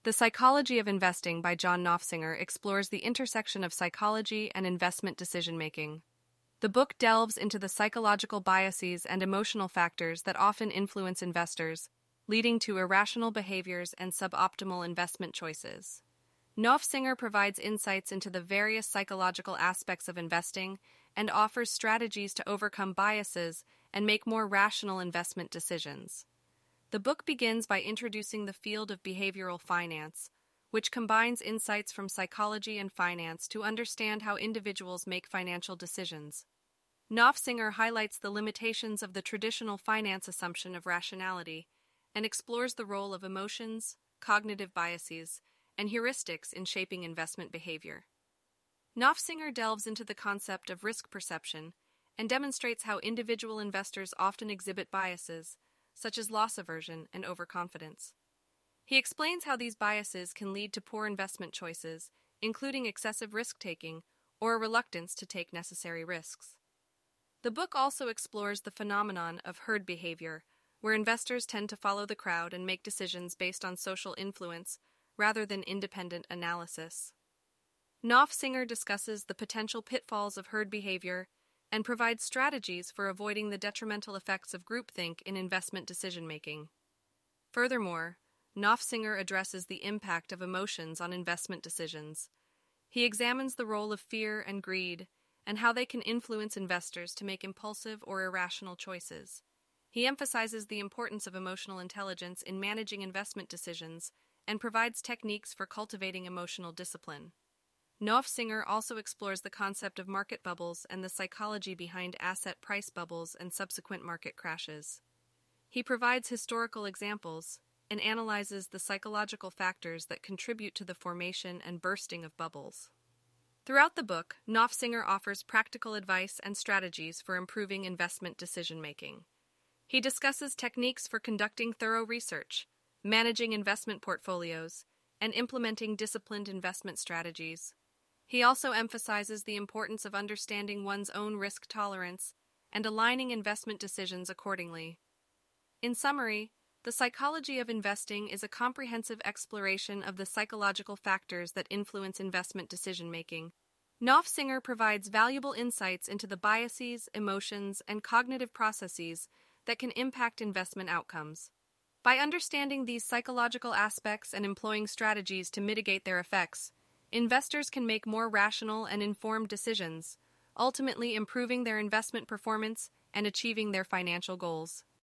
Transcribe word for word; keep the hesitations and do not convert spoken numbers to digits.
The Psychology of Investing by John Nofsinger explores the intersection of psychology and investment decision-making. The book delves into the psychological biases and emotional factors that often influence investors, leading to irrational behaviors and suboptimal investment choices. Nofsinger provides insights into the various psychological aspects of investing and offers strategies to overcome biases and make more rational investment decisions. The book begins by introducing the field of behavioral finance, which combines insights from psychology and finance to understand how individuals make financial decisions. Nofsinger highlights the limitations of the traditional finance assumption of rationality and explores the role of emotions, cognitive biases, and heuristics in shaping investment behavior. Nofsinger delves into the concept of risk perception and demonstrates how individual investors often exhibit biases, such as loss aversion and overconfidence. He explains how these biases can lead to poor investment choices, including excessive risk-taking or a reluctance to take necessary risks. The book also explores the phenomenon of herd behavior, where investors tend to follow the crowd and make decisions based on social influence rather than independent analysis. Nofsinger discusses the potential pitfalls of herd behavior and provides strategies for avoiding the detrimental effects of groupthink in investment decision-making. Furthermore, Nofsinger addresses the impact of emotions on investment decisions. He examines the role of fear and greed and how they can influence investors to make impulsive or irrational choices. He emphasizes the importance of emotional intelligence in managing investment decisions and provides techniques for cultivating emotional discipline. Nofsinger also explores the concept of market bubbles and the psychology behind asset price bubbles and subsequent market crashes. He provides historical examples and analyzes the psychological factors that contribute to the formation and bursting of bubbles. Throughout the book, Nofsinger offers practical advice and strategies for improving investment decision-making. He discusses techniques for conducting thorough research, managing investment portfolios, and implementing disciplined investment strategies. He also emphasizes the importance of understanding one's own risk tolerance and aligning investment decisions accordingly. In summary, the psychology of investing is a comprehensive exploration of the psychological factors that influence investment decision-making. Nofsinger provides valuable insights into the biases, emotions, and cognitive processes that can impact investment outcomes. By understanding these psychological aspects and employing strategies to mitigate their effects, investors can make more rational and informed decisions, ultimately improving their investment performance and achieving their financial goals.